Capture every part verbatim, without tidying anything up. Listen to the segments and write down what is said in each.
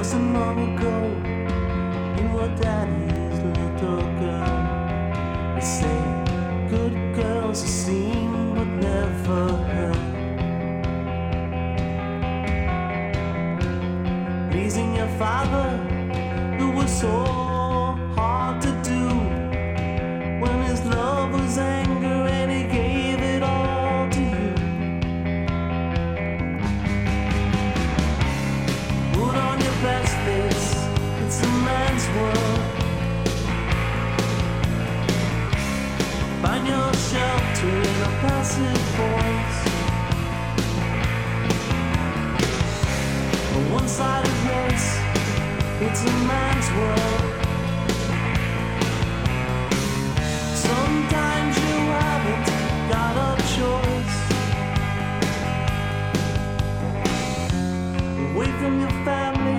so long ago, you were daddy's little girl. They say good girls are seen but never heard. Pleasing your father, it was so hard to do. When his love was anger and he gave it all to you. Put on your best face, it's a man's world. Find your shelter in a passive voice. A one-sided race, it's a man's world. Sometimes you haven't got a choice. Away from your family,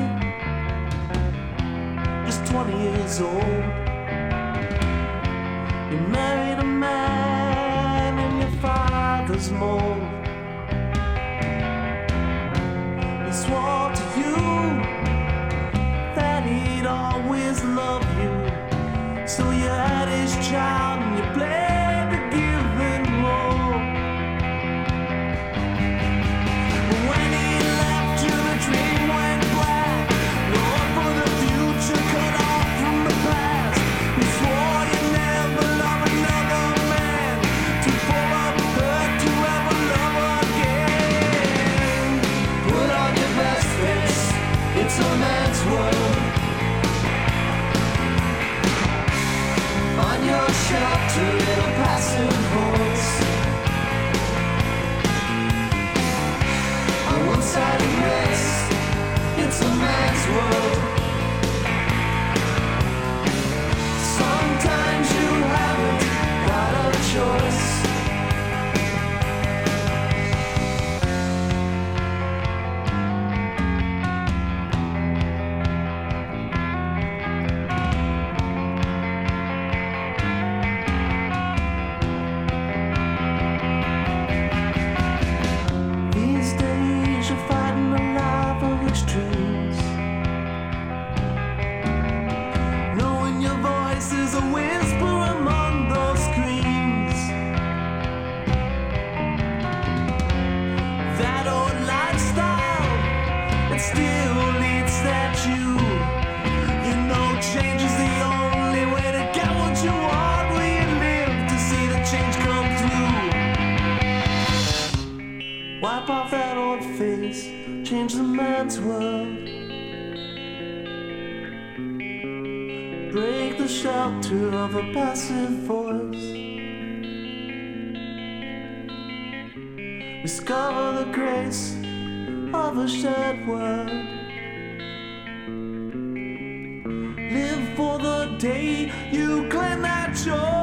just twenty years old. You married a man in your father's mold. He swore to you that he'd always love you. So you had his child and you played the giving role. But when he left you, the dream went black. Lord, for the future cut off from the past. You swore you'd never love another man. Too full of hurt to ever love again. Put on your best face, it's a man's world. Find your shelter in a passive voice. A one-sided race, it's a man's world. Sometimes you haven't got a choice. These days you're fighting a life of extremes. Knowing your voice is a whisper among those screams. That old lifestyle, it still eats at you. You know change is the only way to get what you want. Will you live to see the change come through? Wipe off that old face, change the man's world. Break the shelter of a passive voice. Discover the grace of a shared world. Live for the day you claim that you're